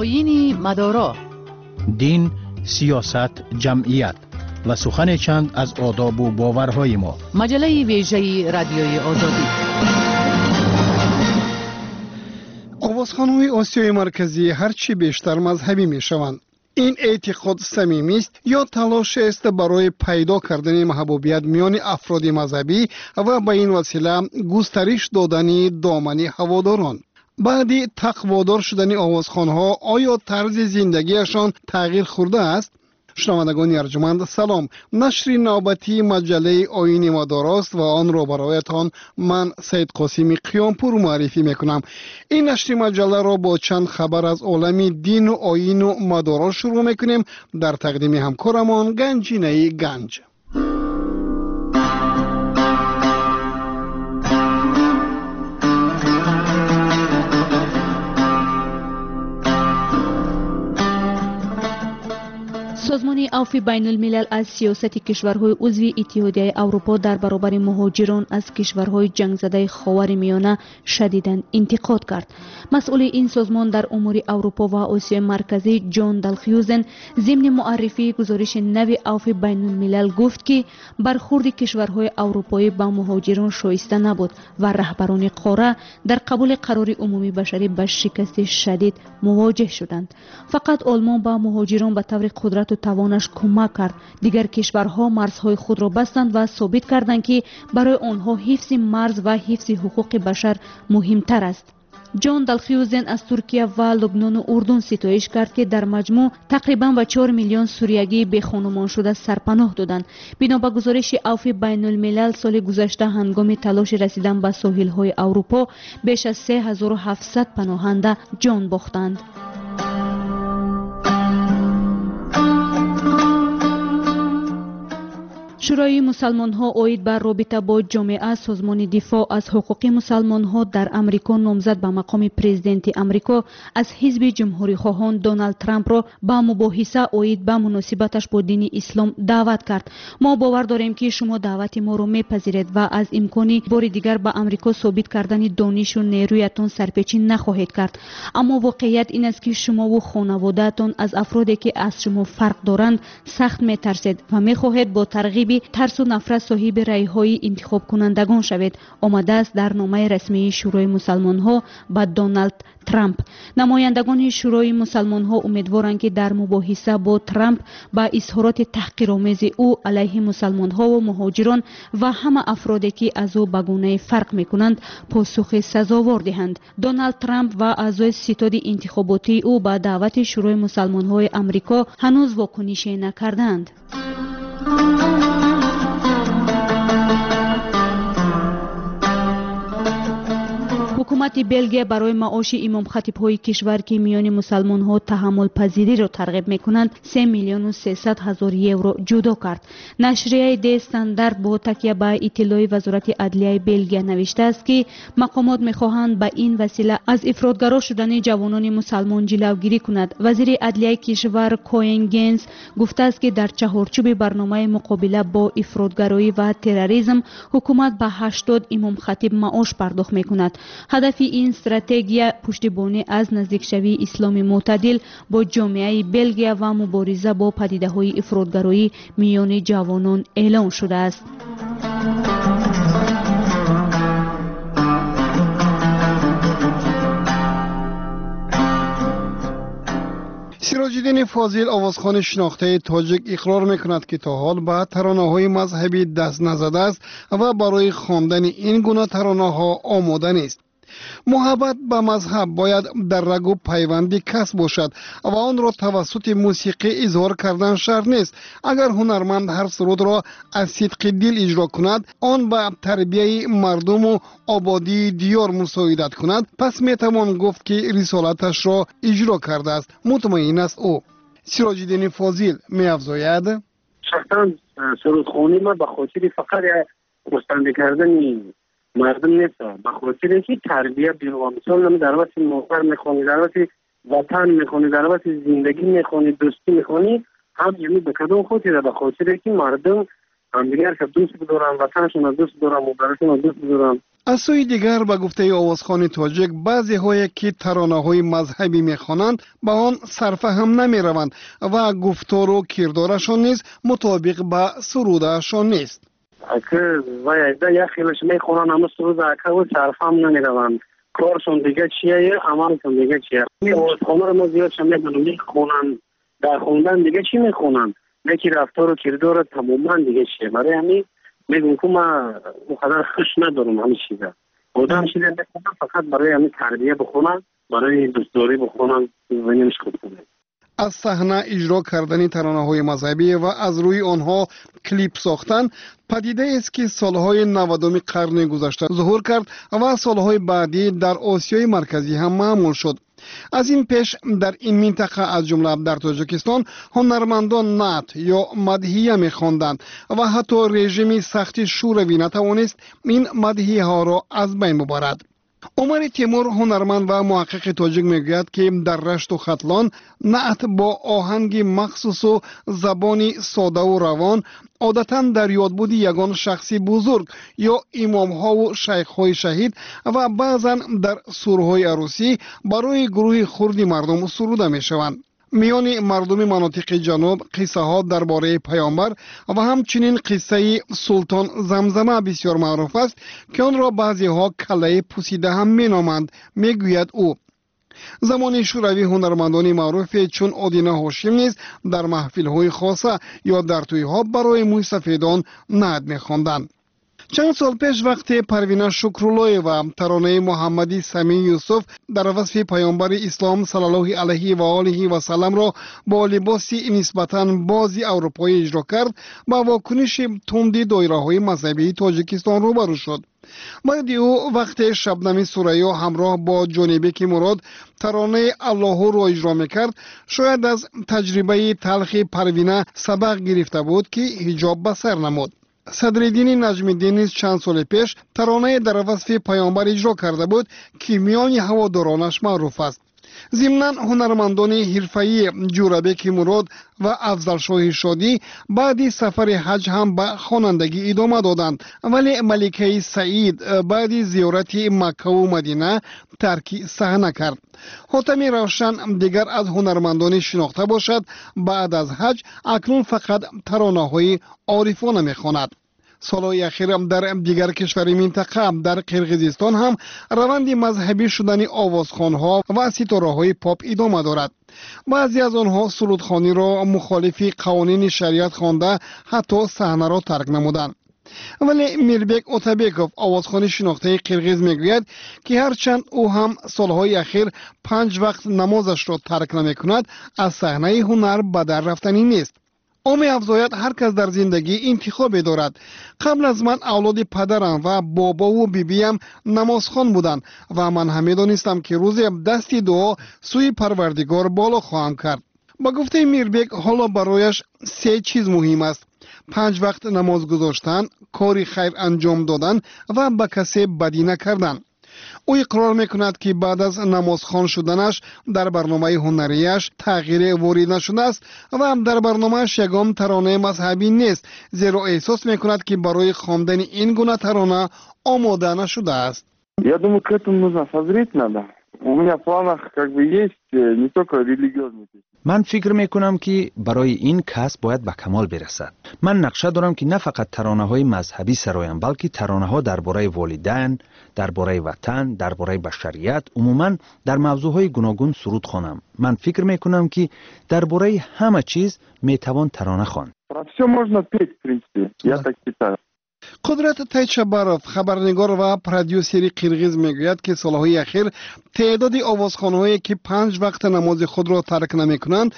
آیین مدارا، دین، سیاست، جمعیت و سخن چند از آداب و باورهای ما. مجله ویژه رادیوی آزادی. آوازخوان‌های آسیای مرکزی هرچی بیشتر مذهبی می‌شوند. این اعتقاد صمیمی است یا تلاش است برای پیدا کردن محبوبیت میان افراد مذهبی و به این وسیله گسترش دادن دامن هواداران؟ بعد تقوادار شدن آوازخوان‌ها آیا طرز زندگیشان تغییر خورده است؟ شنوندگان ارجمند سلام. نشر نوبتی مجله آیین مداراست و آن را برایتان من سید قاسمی قیامپور معرفی میکنم. این نشر مجله را با چند خبر از عالم دین و آیین و مدارا شروع میکنیم. در تقدیم همکارمان گنجینه گنج. سازمان عفو بین الملل از سیاست کشورهای عضو اتحادیه اروپا در برابر مهاجران از کشورهای جنگ زده خاور میانه شدیداً انتقاد کرد. مسئول این سازمان در امور اروپا و آسیای مرکزی جان دالخیوزن ضمن معرفی گزارش نو عفو بین الملل گفت که برخورد کشورهای اروپایی با مهاجران شایسته نبود و رهبران قاره در قبول قرار عمومی بشری با شکست شدید مواجه شدند. فقط آلمان با مهاجران به طور قدرت و توانش کمک کرد. دیگر کشورها مرزهای خود را بستند و ثابت کردند که برای آنها حفظ مرز و حفظ حقوق بشر مهمتر است. جان دالخیوزن از ترکیه و لبنان و اردن ستایش کرد که در مجموع تقریباً 4 میلیون سوریگی به خانمان شده سرپناه دادند. بنا به گزارش عفو بین الملل سال گذشته هنگام تلاش رسیدن به ساحل‌های اروپا بیش از 3700 پناهنده جان باختند. شورای مسلمان ها اوید بر رابطه با جامعه سازمان دفاع از حقوق مسلمان ها در امریکا نامزد به مقام پرزیدنت امریکا از حزب جمهوری خواهان دونالد ترامپ را به مباحثه اوید به مناسبتش با دین اسلام دعوت کرد. ما باور داریم که شما دعوت ما را میپذیرید و از امکانی بار دیگر به امریکا ثابت کردن دانش و نیرویتان سرپیچی نخواهید کرد. اما واقعیت این است که شما و خانواده‌تان از افرادی که از شما فرق دارند سخت میترسید و میخواهید با ترغیب ترس و نفرت صاحب رأی‌های انتخاب کنندگان شوید. آمده است در نامه رسمی شورای مسلمان ها به دونالد ترامپ. نمایندگان شورای مسلمان ها امیدوارند که در مباحثه با ترامپ با اظهارات تحقیرآمیز او علیه مسلمان ها و مهاجران و همه افرادی که از او به گونه فرق میکنند پاسخ سزاوار دهند. دونالد ترامپ و اعضای ستاد انتخاباتی او به دعوت شورای مسلمان های امریکا هنوز واکنش نکردند. حکومت بلژیه برای معاش امام خطیب های کشور که میان مسلمان ها تحمل پذیری را ترغیب میکنند 3 میلیون و 300 هزار یورو جدا کرد. نشریه دی استاندارد با تکیه به اطلاع وزارت عدلیه بلژیه نوشته است که مقامات میخواهند به این وسیله از افراطگرا شدن جوانان مسلمان جلوگیری کند. وزیر عدلیه کشور کوینگنز گفته است که در چهارچوب برنامه مقابله با افراطگرایی و تروریسم حکومت به 80 امام خطیب معاش پرداخت میکند. هدف این استراتژی پشتیبانی از نزدیک شوی اسلام معتدل با جامعه بلژیه و مبارزه با پدیده‌های افراطگرایی میان جوانان اعلام شده است. سراج‌الدین فاضل آوازخوان شناخته تاجیک اقرار میکند که تا حال به ترانه‌های مذهبی دست نزده است و برای خواندن این گونه ترانه‌ها آماده نیست. محبت به مذهب باید در رگ و پیوند کسب باشد و آن را توسط موسیقی اظهار کردن شرط نیست. اگر هنرمند هر سرود را از صدق دل اجرا کند، آن به تربیه مردم و آبادی دیار مساعدت کند، پس میتوان گفت که رسالتش را اجرا کرده است. مطمئن است او. سراج‌الدین فاضل می‌افزاید: شخصا سرودخوانی ما به خاطر فقط مستنده کردن مردم نیست، به خاطر اینکه تربیت بیرون مثال نمی در وقت موفر میخوانی، در وقت وطن میخوانی، در وقت زندگی میخوانی، دوستی میخوانی، هم یعنی به کدوم خاطر به خاطر اینکه مردم همدیگر که دوست بدارن، وطنشون دوست دارن، مادرشون دوست دارن. از سوی دیگر به گفته آوازخوان تاجیک بعضی هایی که ترانه های مذهبی میخوانند به آن سرفهم نمی روند و گفتار و کردارشان نیز مطابق به سرودشان نیست. اگه وایده یا خیلیش میخونن اما سرود اکه و سرفهم نمی روند. کارشون دیگه چیه عملشون دیگه چیه. این آوازخوانه رو ما زیاد شمیدن میخونن در خوندن دیگه چی میخونن یکی رفتار و کردار تماما دیگه چیه. برای همین میگم که ما مقدر خوش ندارم همین چیزا. آدم چیزا بخونن فقط برای همین تربیه بخونن برای دوستداری بخونن و نمیش خوب کنن. از صحنه اجرا کردن ترانه‌های مذهبی و از روی آنها کلیپ ساختن پدیده است که سالهای 90 قرن گذشته ظهور کرد و سالهای بعدی در آسیای مرکزی هم معمول شد. از این پیش در این منطقه از جمله در تاجیکستان هنرمندان نعت یا مدحیه می‌خواندند و حتی رژیم سخت شوروی نتوانست این مدحیه ها را از بین ببرد. عمر تیمور هنرمند و محقق تاجیک میگوید که در رشت و ختلان نعت با آهنگ مخصوص و زبانی ساده و روان عادتاً در یاد بودی یگان شخصی بزرگ یا امام ها و شیخ های شهید و بعضاً در سورهای عروسی برای گروه خردی مردم سروده می شوند. میان مردم مناطق جنوب قصه ها درباره پیامبر و همچنین قصه سلطان زمزمه بسیار معروف است که آن را بعضی ها کله پوسیده هم می نامند. میگوید او زمان شوروی هنرمندان معروف چون آدینه هاشم نیز در محفل های خاصه یا در توی ها برای موی سفیدان نعت می خواندند. چند سال پیش وقتی پروینه شکرالله و ترانه محمدی سمی یوسف در وصف پیامبر اسلام صلی الله علیه و آله و سلم را با لباسی نسبتاً بازی اروپایی اجرا کرد با واکنش تند دایره‌های مذهبی تاجیکستان روبرو شد. بعد او وقتی شبنم سوریا همراه با جانبک مراد ترانه الله را اجرا میکرد شاید از تجربه تلخ پروینه سبق گرفته بود که حجاب به سر نمود. صدرالدین نجمی‌الدین نیز چند سال پیش ترانه در وصف پیامبر اجرا کرده بود که میان هوادارانش معروف است. ضمناً هنرمندان حرفه‌ای جوربک مراد و افضلشاه شادی بعد سفر حج هم به خوانندگی ادامه دادند ولی ملکه سعید بعد زیارت مکه و مدینه ترک صحنه کرد. حاتم روشن دیگر از هنرمندان شناخته باشد بعد از حج اکنون فقط ترانه‌های عارفانه می‌خواند. سالهای اخیر در دیگر کشور منطقه در قرقیزستان هم روند مذهبی شدن آوازخوان‌ها و ستاره‌های پاپ ادامه دارد. بعضی از آنها سرودخوانی را مخالف قوانین شریعت خوانده حتی صحنه را ترک نمودند. ولی میربک اوتابیکوف آوازخوان شناخته قرقیز میگوید که هرچند او هم سالهای اخیر 5 وقت نمازش را ترک نمی‌کند از صحنه هنر به در رفتنی نیست. او می‌افزاید هر کس در زندگی انتخابی دارد. قبل از من اولاد پدرم و بابا و بیبیم نمازخوان بودند و من هم می‌دانستم که روزی دستی دعا سوی پروردگار بالا خواهم کرد. با گفته میربک حالا برایش 3 چیز مهم است: 5 وقت نماز گذاشتن، کاری خیر انجام دادن و به کسی بدی نکردن. او اقرار میکند که بعد از نمازخوان شدنش در برنامه هنریش تغییر وارد نشده است و در برنامهش یگام ترانه مذهبی نیست، زیرا احساس میکند که برای خواندن این گونه ترانه آماده نشده است. Я думаю, к этому нужно созреть надо. У меня в планах как бы есть не только религиозные песни. من فکر میکنم که برای این کسب باید به کمال برسد. من نقشه دارم که نه فقط ترانه های مذهبی سرایم بلکه ترانه ها درباره والدین، درباره وطن، درباره بشریت، عموما در موضوع های گوناگون سرود خوانم. من فکر میکنم که درباره همه چیز میتوان ترانه خواند. Про всё можно петь, в принципе. Я так считаю. قدرت تایچباروف خبرنگار و پرودیوسر قرقیز میگوید که سالهای اخیر تعداد آوازخوان‌هایی که 5 وقت نماز خود را ترک نمی‌کنند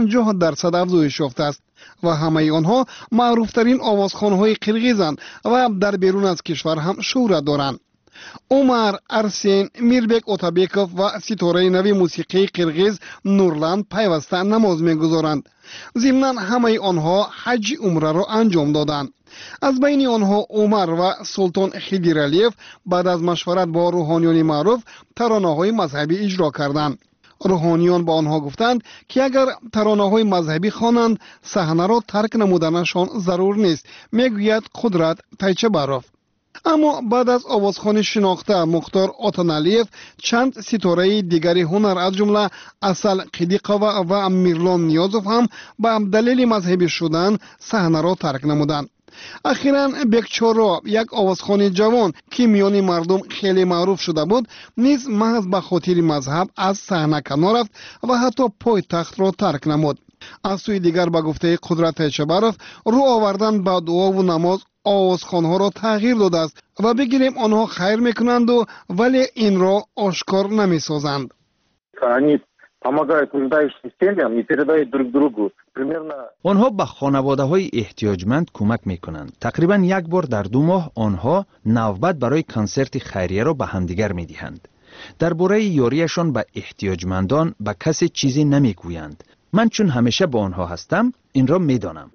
50% افزایش یافته است و همه آنها معروف‌ترین آوازخوان‌های قرقیزند و در بیرون از کشور هم شهرت دارند. عمر ارسین، میربک اوتابیکوف و ستاره نوی موسیقی قرقیز نورلند پیوسته نماز می‌گذارند. ضمناً همه آنها حج عمره را انجام دادند. از بین آنها عمر و سلطان خیدیرالیف بعد از مشورت با روحانیان معروف ترانه‌های مذهبی اجرا کردند. روحانیان با آنها گفتند که اگر ترانه‌های مذهبی خوانند صحنه را ترک نمودنشان ضرور نیست، میگوید قدرت تایچباروف. اما بعد از آوازخوانی شناخته مختار آتانعلیف چند ستاره دیگری هنر از جمله اصل قیدیقова و میرلان نیازوف هم به دلیل مذهبی شدن صحنه را ترک نمودند. اخیراً بکچورو یک آوازخوان جوان که میان مردم خیلی معروف شده بود نیز محض به خاطر مذهب از صحنه کنار رفت و حتی پایتخت را ترک نمود. از سوی دیگر به گفته قدرت چبرف رو آوردن به دعا و نماز آوازخوانها را تغییر داده است و بگیریم آنها خیر میکنند و ولی این را آشکار نمیسازند. آنها به خانواده‌های احتیاجمند کمک میکنند. تقریبا یک بار در 2 ماه آنها نوبت برای کنسرت خیریه را به همدیگر میدهند. درباره یاریشان به احتیاجمندان به کسی چیزی نمیگویند. من چون همیشه با آنها هستم این را میدانم.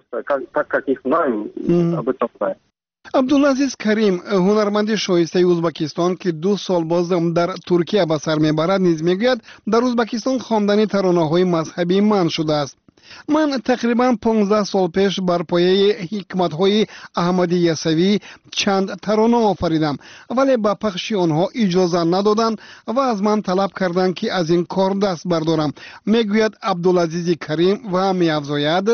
عبدالعزیز کریم هنرمند شایسته ازبکستان که 2 سال باز در ترکیه به سر میبرد نیز میگوید در ازبکستان خواندن ترانه‌های مذهبی منع شده است. من تقریبا 15 سال پیش بر پایه حکمت‌های احمدی یسوی چند ترانه آفریدم ولی به پخش آنها اجازه ندادند و از من طلب کردند که از این کار دست بردارم. میگوید عبدالعزیز کریم و می‌افزاید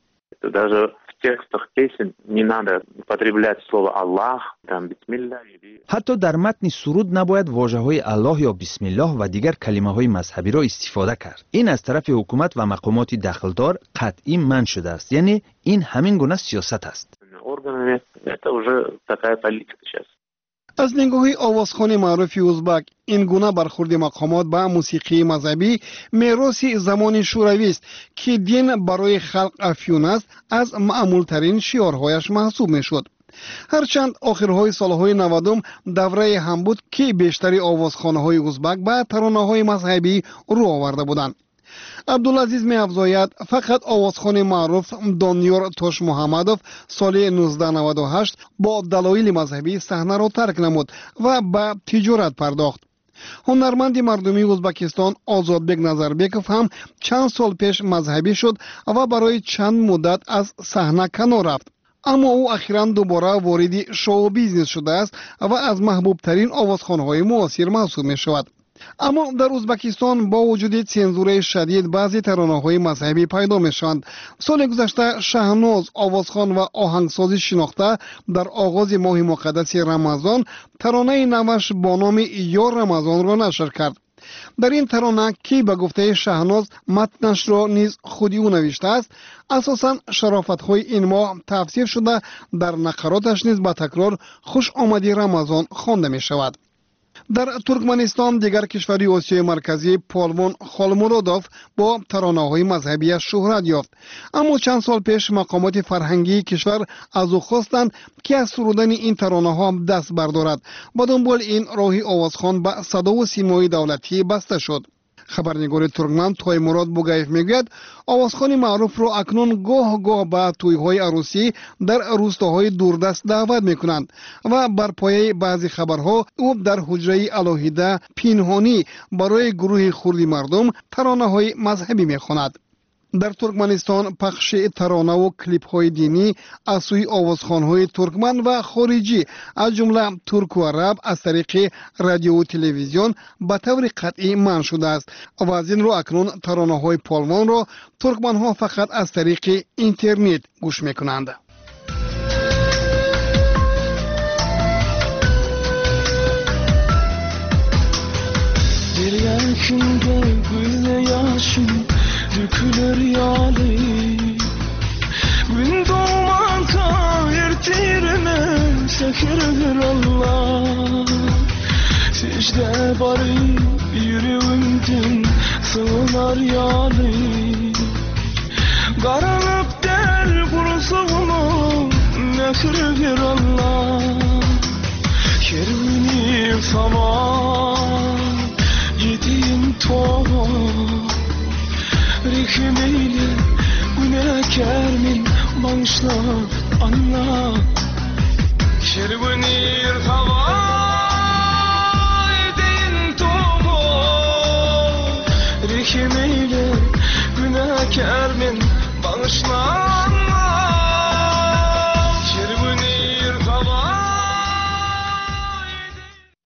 даже в текстах песен не надо употреблять слово Аллах, там бисмилlah. حتی در متن سرود نباید واژه‌های الله یا بسم الله و دیگر کلمه‌های مذهبی را استفاده کرد. این از طرف حکومت و مقامات دخلدار قطعی منع شده است. یعنی این همین گونه سیاست است. Органами это уже такая политика сейчас. از نگاه آوازخوان معروف ازبک این گونه برخورد مقامات به موسیقی مذهبی میراث زمان شوروی است که دین برای خلق افیون است از معمول ترین شعارهایش محسوب میشد. هرچند آخرهای سالهای 90 دوره هم بود که بیشتری آوازخوانهای ازبک به ترانه‌های مذهبی رو آورده بودند. عبدالعزیز می‌افزاید فقط آوازخوان معروف دانیار توش محمدوف سال 1998 با دلایل مذهبی صحنه را ترک نمود و به تجارت پرداخت. هنرمند مردمی ازبکستان آزادبek نظربekov هم چند سال پیش مذهبی شد و برای چند مدت از صحنه کنار رفت. اما او اخیراً دوباره وارد شو بیزنس شده است و از محبوب ترین آوازخوان‌های معاصر محسوب می‌شود. اما در ازبکستان با وجود سانسور شدید بعضی ترانه‌های مذهبی پیدا می‌شوند. سال گذشته شهناز آوازخوان و آهنگساز شناخته در آغاز ماه مقدس رمضان ترانه نوش با نام یا رمضان را نشر کرد. در این ترانه که به گفته شهناز متنش را نیز خودی او نوشته است اساساً شرافت‌های این ماه تفسیر شده در نقراتش نیز با تکرار خوش آمدی رمضان خوانده می‌شود. در ترکمنستان دیگر کشوری آسیای مرکزی پالوان خالمورادوف با ترانه‌های مذهبی شهرت یافت. اما چند سال پیش مقامات فرهنگی کشور از او خواستند که از سرودن این ترانه‌ها دست بردارد. با دنبال این راهی آوازخوان به صدا و سیمای دولتی بسته شد. خبرنگار ترکمن تویموراد بوگایف میگوید آوازخوان معروف را اکنون گاه به توی‌های عروسی در روستاهای دوردست دعوت میکنند و بر پایه بعضی خبرها او در حجره علاهیده پنهانی برای گروه خردی مردم ترانه‌های مذهبی میخواند. در ترکمنستان پخش ترانه و کلیپ های دینی از سوی آوازخوان‌های ترکمن و خارجی از جمله ترک و عرب از طریق رادیو و تلویزیون به طور قطعی منع شده است و از این رو اکنون ترانه‌های پالوان را ترکمن‌ها فقط از طریق اینترنت گوش می‌کنند. Dökülür yâlı Gün doğman kayırtirme Sekirdir Allah Secde bari yüreğimden Sığınar yâlı Karanlık del kurusuğunu Nekirdir Allah Kervini saman Yediğim toğum Rikmeyle günahkarmin bağışla Allah Şervenir hava